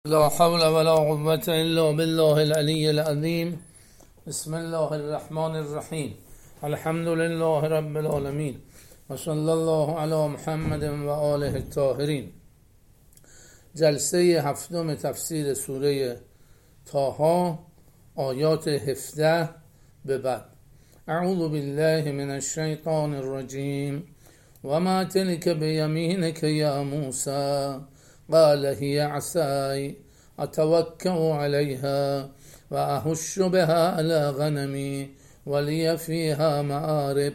لا حول ولا قوة إلا بالله العلي العظيم. بسم الله الرحمن الرحیم. الحمد لله رب العالمین و صلی الله علی محمد و آله الطاهرین. جلسه هفتم تفسیر سوره طه، آیات 17 به بعد. اعوذ بالله من الشیطان الرجیم. و ما تلک بیمینک یا موسی قال هي عصای اتوکأ علیها و اهش بها علی غنمی ولی فیها مآرب.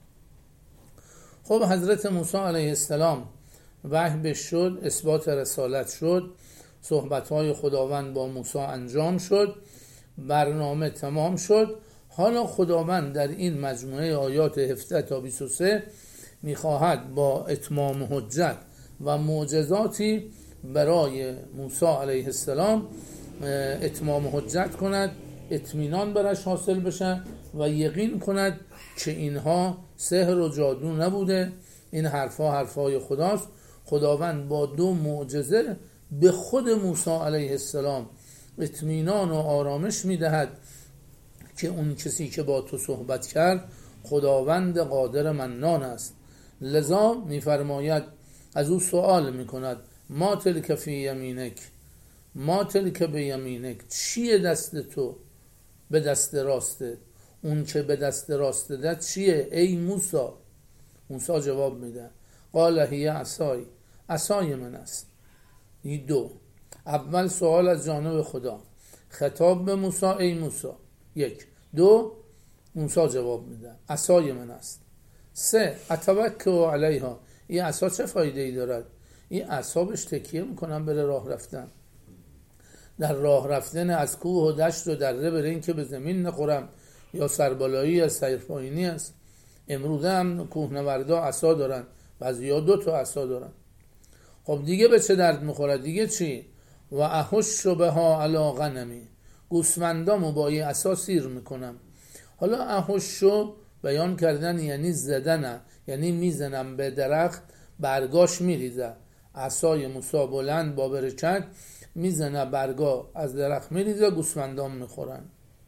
خب حضرت موسی علیه السلام وحی بهش شد، اثبات رسالت شد، صحبت‌های خداوند با موسی انجام شد، برنامه تمام شد. حالا خداوند در این مجموعه آیات 17 تا 23 میخواهد با اتمام حجت و معجزاتی برای موسی علیه السلام اتمام حجت کند، اطمینان برش حاصل بشه و یقین کند که اینها سحر و جادو نبوده، این حرفای خداست. خداوند با دو معجزه به خود موسی علیه السلام اطمینان و آرامش میدهد که اون کسی که با تو صحبت کرد خداوند قادر منان است. لذا میفرماید، از او سوال میکند: ما تلک فی یمینک، ما تلک بیمینک، چیه دست تو به دست راسته؟ اون که به دست راسته ده چیه ای موسی؟ موسی جواب میده: قال هی عصای، عصای من است. این دو، اول سوال از جانب خدا، خطاب به موسی ای موسی، یک. دو، موسی جواب میده عصای من است. سه، اتوکأ علیها، این عصا چه فایده ای دارد؟ این عصا بهش تکیه میکنم بره راه رفتن، در راه رفتن از کوه و دشت و دره بره، این که به زمین نخورم یا سربالایی یا سیرپایینی است. امروز هم کوهنوردا عصا دارن، بعضیا 2 تا عصا دارن. خب دیگه به چه درد میخوره؟ دیگه چی؟ و اهش بها علی غنمی، گوسفندامو با این عصا سیر میکنم. حالا اهشو بیان کردن یعنی زدن، یعنی میزنم به درخت برگاش میریزه. عصای موسی بلند با برکت میزنه، برگا از درخت میریزه، گوسفندام میخورن.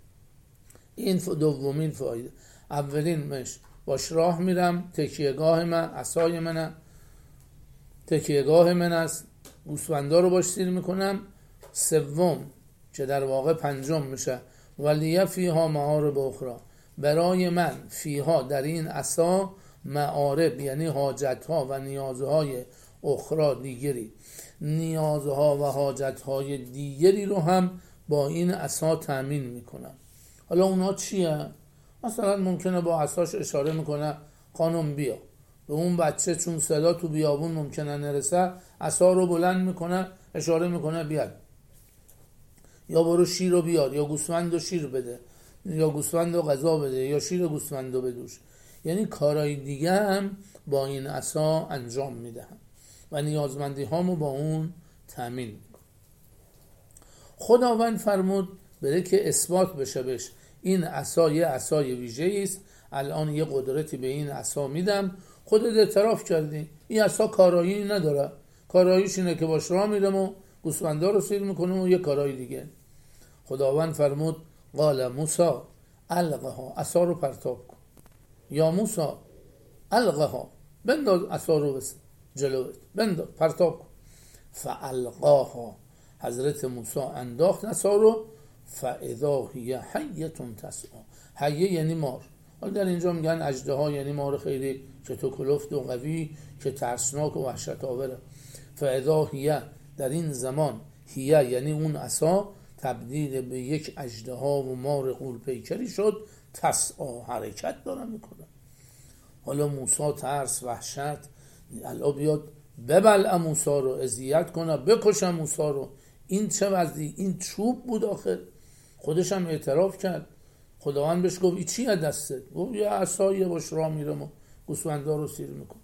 این دومین فایده. اولین مش باش راه میرم، تکیهگاه من عصای منه، تکیهگاه من است، گوسفندا رو باش سیر میکنم. سوم که در واقع پنجم میشه، ولی فیها معارب اخرى، برای من فیها در این عصا معارب یعنی حاجتها و نیازهای اخرى دیگری، نیازها و حاجتهای دیگری رو هم با این عصا تامین میکنم. حالا اونا چیه؟ مثلا ممکنه با عصاش اشاره میکنه خانم بیا، به اون بچه چون صدا تو بیابون ممکنه نرسه، عصا رو بلند میکنه اشاره میکنه بیاد، یا برو شیر رو بیار، یا گوسفند رو شیر بده، یا گوسفند رو غذا بده، یا شیر گوسفند رو بدوش. یعنی کارهای دیگه هم با این عصا انجام میدهم و نیازمندی هامو با اون تامین میکنم. خداوند فرمود بره که اثبات بشه بهش این عصا یه عصای ویژه‌ای است. الان یه قدرتی به این عصا میدم. خودت اعتراف کردی این عصا کارایی نداره، کاراییش اینه که باش راه میرم و گوسفندا رو سیر میکنم و یه کارایی دیگه. خداوند فرمود: قال موسی القها، عصا رو پرتاب کن. یا موسی القها، بنداز عصا رو جلوت، بنداز پرتاب کن. فالقاها، حضرت موسی انداخت عصا رو. فاذا هی حیه تسعی، حیه یعنی مار. حالا در اینجا میگن اژدها یعنی مار خیلی که تو کلفت و قوی که ترسناک و وحشت آوره. فاذا هی، در این زمان، هی یعنی اون عصا تبدیل به یک اژدها و مار غول پیکری شد. تسعی، حرکت داره میکنه. حالا موسی ترس وحشت، الان بیاد ببلع موسی رو، اذیت کنه، بکشه موسی رو. این چه وضعی؟ این چوب بود آخر. خودش هم اعتراف کرد. خداوند بهش گفت این چی از دستت؟ گفت یه عصایه باش راه میرم و گوسفندا رو سیر میکنم.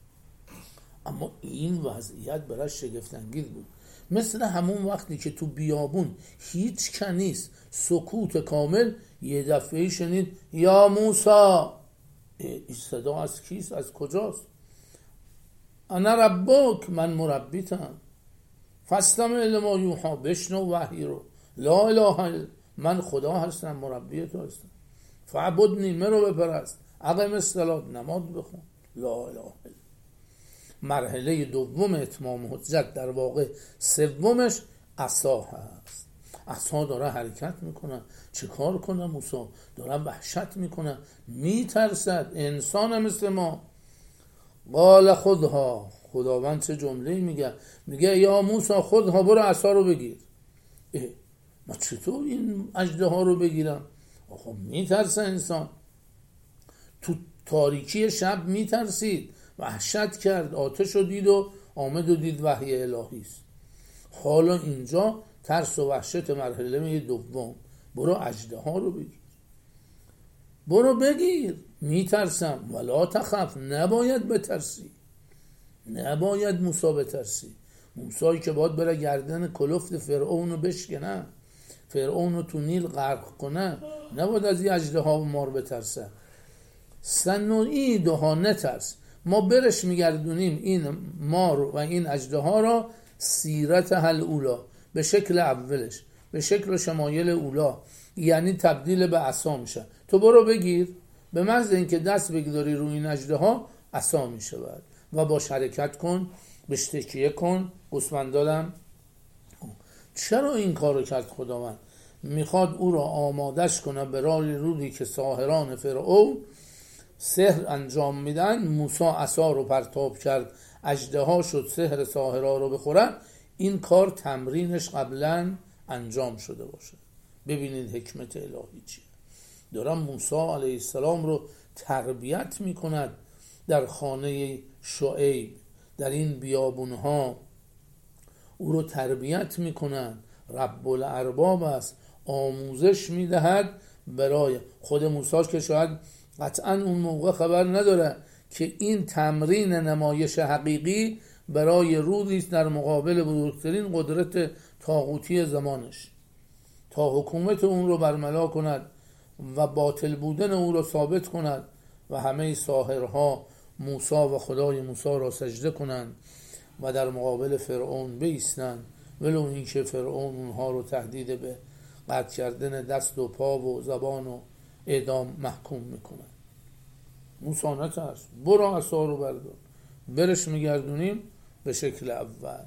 اما این وضعیت برای شگفت‌انگیز بود، مثل همون وقتی که تو بیابون هیچ کنیست، سکوت کامل، یه دفعه شنید یا موسی. این صدا از کیست؟ از کجاست؟ انا ربک، من مربیتم. فاستمع لما یوحی، بشنو وحی رو. لا اله الا من خدا هستم، مربی تو هستم. فعبدنی، مرو بپرست. اقم الصلاة، نماز بخون. لا اله الا. مرحله دوم اتمام حجت، در واقع سومش عصا هست. عصا داره حرکت میکنه. چه کار کنه موسی؟ داره وحشت میکنه، میترسد، انسان مثل ما. قال خودها، خداوند چه جمله میگه یا موسی خودها، برو عصا رو بگیر. ما چطور این اژدها رو بگیرم؟ خب میترسه انسان. تو تاریکی شب میترسید، وحشت کرد، آتش رو دید و آمد و دید وحی الهی است. حالا اینجا ترس و وحشت مرحله دوم، برو اژدها رو بگیر. برو بگیر. میترسم، ولا تخف، نباید بترسی، نباید موسی بترسی. موسی که باید بره گردن کلفت فرعون رو بشکنه، فرعون رو تو نیل غرق کنه، نباید از این اژدها و مار بترسه. سنعیدها، نترس، ما برش میگردونیم این مار و این اژدها را سیرت الاولی، به شکل اولش، به شکل شمایل اولا، یعنی تبدیل به عصا میشه. تو برو بگیر، به محض اینکه دست بگذاری روی این اژدها عصا میشه و باش حرکت کن، بهش تکیه کن. گوسفندادم چرا این کارو کرد خداوند؟ میخواد او را آمادش کنه برای روزی که ساحران فرعون سحر انجام میدن. موسی عصا رو پرتاب کرد، اژدها شد، سحر ساحرها رو بخورن. این کار تمرینش قبلا انجام شده باشه. ببینید حکمت الهی چیه. دارم موسی علیه السلام رو تربیت میکند در خانه شعیب، در این بیابونها او رو تربیت میکنن. رب الارباب است، آموزش میدهد برای خود موسی که شاید قطعا اون موقع خبر نداره که این تمرین نمایش حقیقی برای روزی در مقابل بزرگترین قدرت طاغوتی زمانش، تا حکومت اون رو برملا کند و باطل بودن اون رو ثابت کند و همه ساحرها موسی و خدای موسی را سجده کنند و در مقابل فرعون بایستند، ولو اینکه فرعون اونها رو تهدید به قطع کردن دست و پا و زبان و اعدام محکوم میکنه. موسی نترس، برو عصا رو بردار. برش میگردونیم به شکل اول.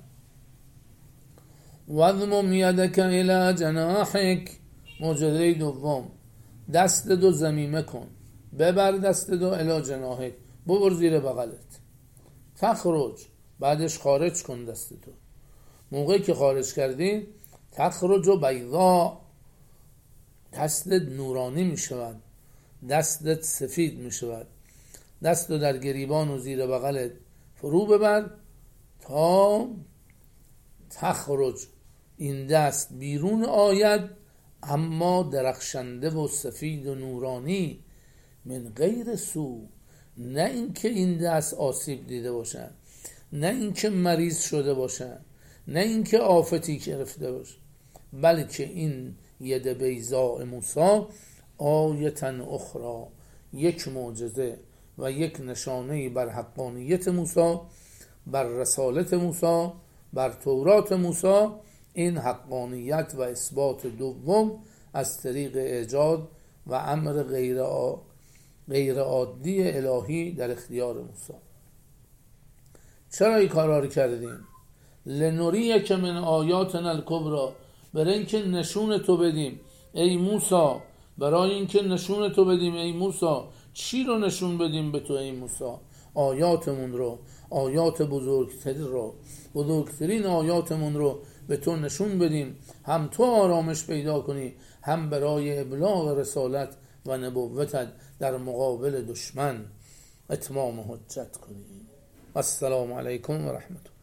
وضمم یدک الی جناحک، معجزه دوم، دست دو ضمیمه کن، ببر دست دو الی جناحک، ببر زیر بغلت. تخرج، بعدش خارج کن دست دو. موقعی که خارج کردی تخرج و بیضا، دستت نورانی می شود، دستت سفید می شود. دست رو در گریبان و زیر بغلت فرو ببر تا تخرج، این دست بیرون آید، اما درخشنده و سفید و نورانی، من غیر سو، نه اینکه این دست آسیب دیده باشن، نه اینکه مریض شده باشن، نه اینکه آفتی گرفته باشه، بلکه این ید بیضاء موسی آیتن اخرى، یک معجزه و یک نشانه بر حقانیت موسی، بر رسالت موسی، بر تورات موسی. این حقانیت و اثبات دوم از طریق ایجاد و امر غیر عادی الهی در اختیار موسی. چرا این کارا رو کردیم؟ لنوریک من آیاتنا الکبری، برای اینکه نشون تو بدیم ای موسی، برای اینکه نشون تو بدیم ای موسی. چی رو نشون بدیم به تو ای موسی؟ آیاتمون رو، آیات بزرگترین آیاتمون رو به تو نشون بدیم، هم تو آرامش پیدا کنی، هم برای ابلاغ رسالت و نبوتت در مقابل دشمن اتمام حجت کنی. السلام علیکم و رحمت الله.